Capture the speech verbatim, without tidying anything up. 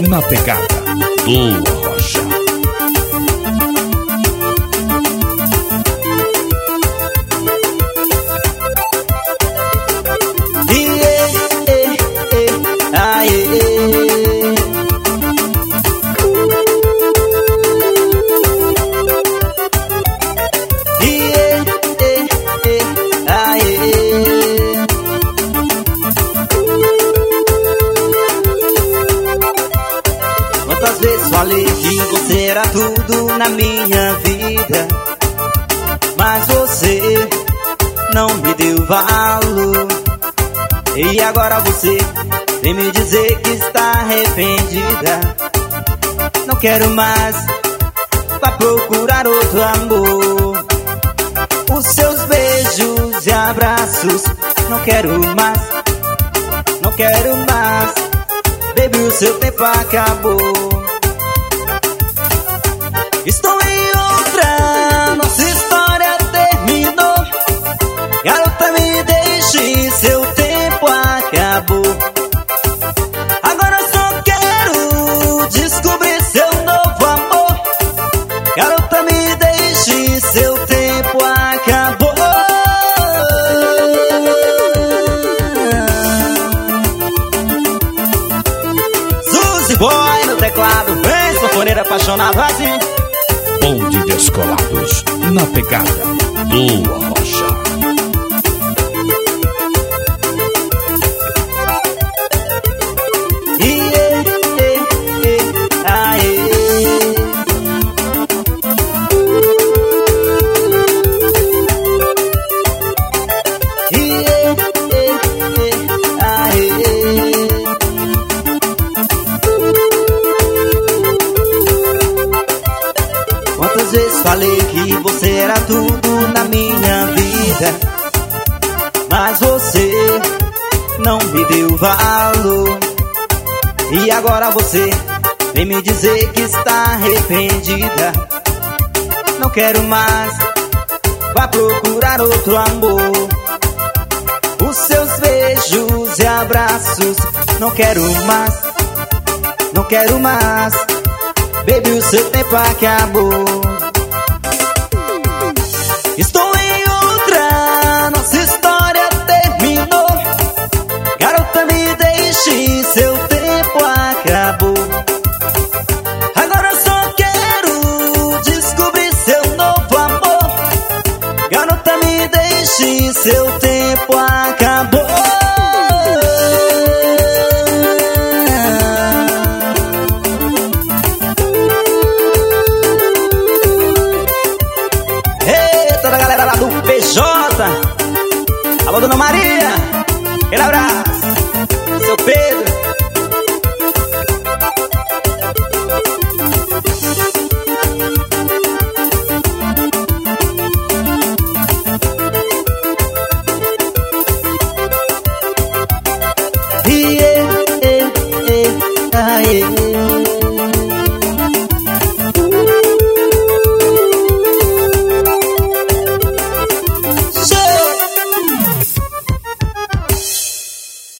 na pegada do Rocha. Quantas vezes falei que você era tudo na minha vida, mas você não me deu valor. E agora você vem me dizer que está arrependida. Não quero mais, vá procurar outro amor. Os seus beijos e abraços, não quero mais, não quero mais. Baby, o seu tempo acabou. Estou em outra, nossa história terminou. Garota, me deixe, seu tempo acabou. Agora eu só quero descobrir seu novo amor. Garota, me deixe, seu tempo acabou. Suzy Boy no teclado, vem, sanfoneira apaixonada assim. Bonde Descolados, na pegada do Rocha. Quantas vezes falei que você era tudo na minha vida, mas você não me deu valor. E agora você vem me dizer que está arrependida. Não quero mais, vá procurar outro amor. Os seus beijos e abraços, não quero mais, não quero mais. Baby, o seu tempo acabou. Estou em outra, nossa história terminou. Garota, me deixe, seu tempo acabou. Agora eu só quero descobrir seu novo amor. Garota, me deixe, seu tempo acabou. Toda a galera lá do P J, alô, Dona Maria.